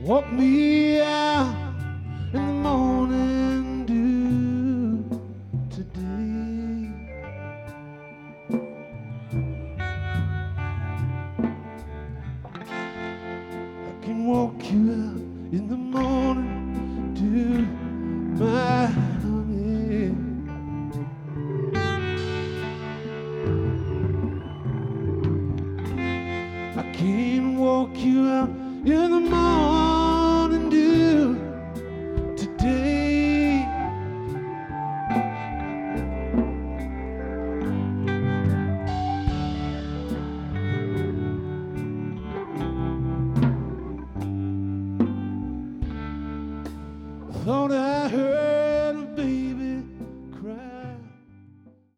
Walk me out in the morning dew today. I can walk you out in the morning dew, my honey. I can walk you out in the morning.